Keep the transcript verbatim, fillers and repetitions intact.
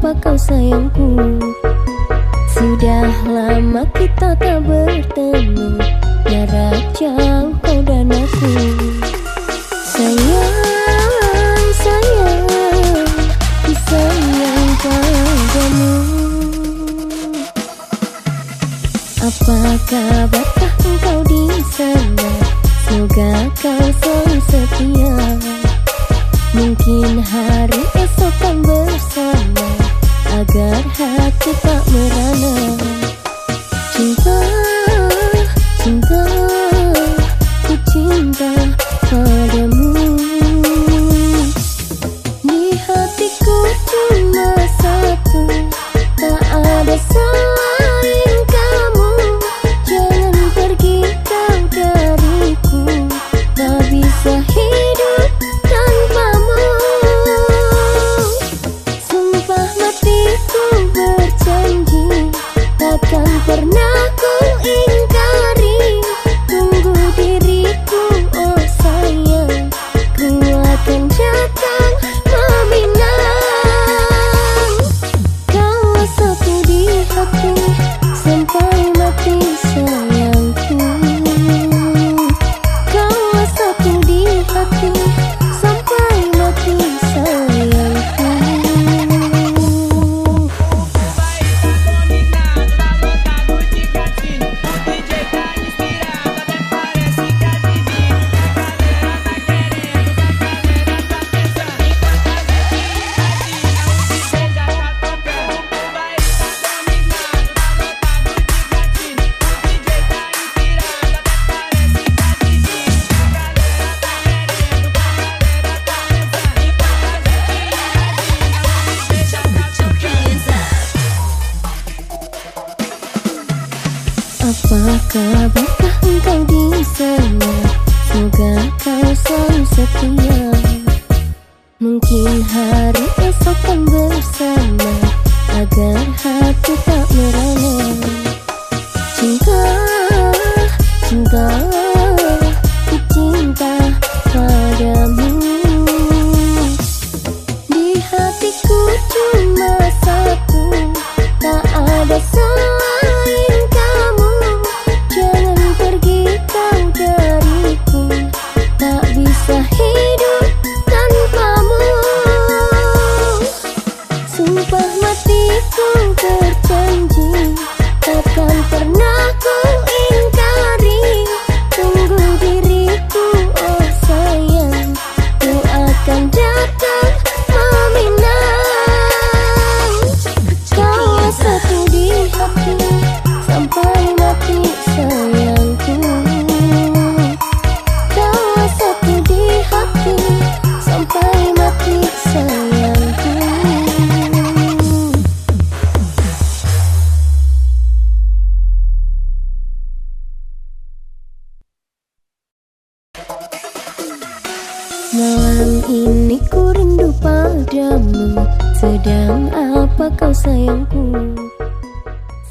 apa kau sayangku? Sudah lama kita tak bertemu, jarak jauh kau dan aku. Sayang, sayang, sayang padamu. Apa kabarkah engkau di sana? Semoga kau selalu setia. Mungkin hari esok kan bersama, agar hati tak merana. Cinta, cinta, ku cinta padamu. Di hatiku cuma satu, tak ada selain kamu. Jangan pergi kau dariku, tak bisa hidup tanpamu. Sumpah matiku berjanji, takkan pernah ku ingkari. Tunggu diriku, oh sayang, ku akan datang meminang. Kau satu di hati, sampai mati sayangku. Kau satu di hati, sampai mati sayangku. Apa kabarkah engkau di sana? Semoga kau selalu setia. Mungkin hari esok kan bersama, agar hati tak merana. Cinta, cinta, ku cinta padamu. Di hatiku cuma satu, tak ada selain kamu. Jangan pergi kau dariku, tak bisa hidup tanpamu. Sumpah matiku berjanji, takkan pernah ku ingkari. Tunggu diriku, oh sayang, ku akan datang meminang. Kau satu di hati, sampai mati sayangku. Kau satu di hati, sampai mati sayangku. Malam ini ku rindu padamu, sedang apa kau sayangku?